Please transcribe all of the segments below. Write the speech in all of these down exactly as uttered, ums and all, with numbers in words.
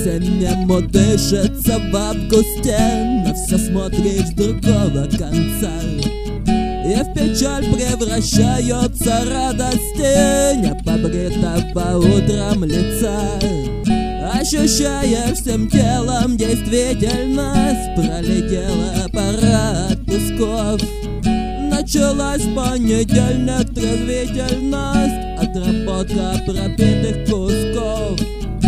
По-осеннему дышится в августе, на все смотришь с другого конца, и в печаль превращаются радости непобритого утром лица. Ощущаешь всем телом действительность, пролетела пора отпусков. Началась в понедельник трезвительность, отработка пропитых кусков.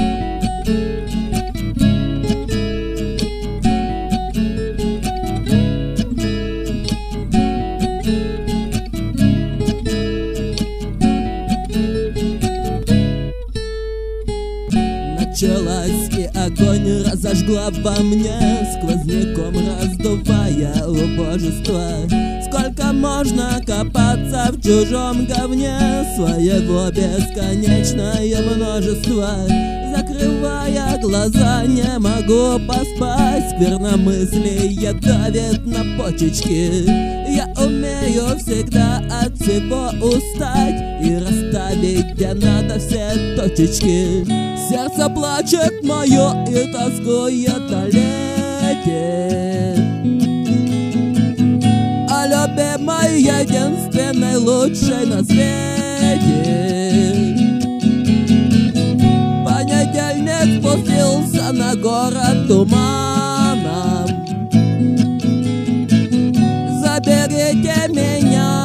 Началась и огонь разожгла во мне, сквозняком раздувая убожество. Сколько можно копаться в чужом говне, своего бесконечное множество. Закрывая глаза, не могу поспать, скверномыслие давит на почечки. Я умею всегда от всего устать и расставить где надо все точечки. Сердце плачет мое и тоскует о лете, о любимой, единственной, лучшей на свете. Понедельник спустился на город туманом. Заберите меня.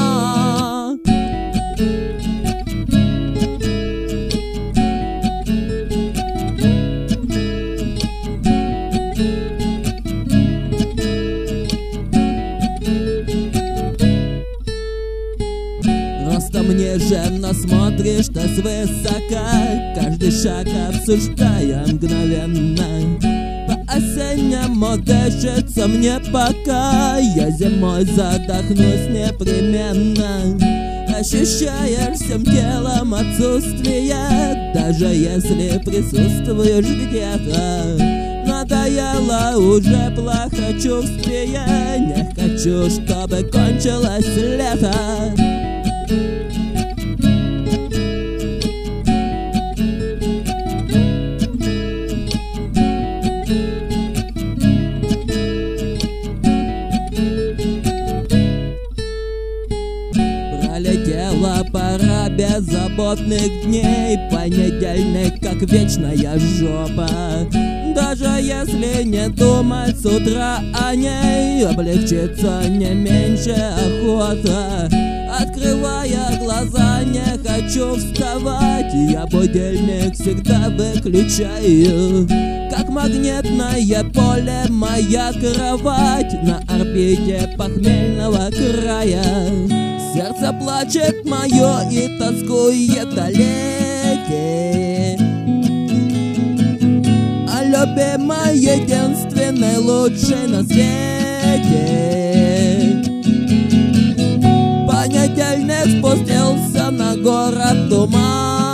Ростом ниже, но смотришь ты свысока, каждый шаг обсуждая мгновенно. По-осеннему дышится мне пока, я зимой задохнусь непременно. Ощущаешь всем телом отсутствие, даже если присутствуешь где-то. Надоело уже плохо чувствие, не хочу, чтобы кончилось лето. Пролетела пора беззаботных дней, понедельник как вечная жопа. Даже если не думать с утра о ней, облегчится не меньше охота. Открывая глаза, не хочу вставать, я будильник всегда выключаю. Как магнитное поле моя кровать на орбите похмельного края. Сердце плачет мое и тоскует о лете, о любимой, единственной, лучшей на свете. Понедельник спустился на город туман.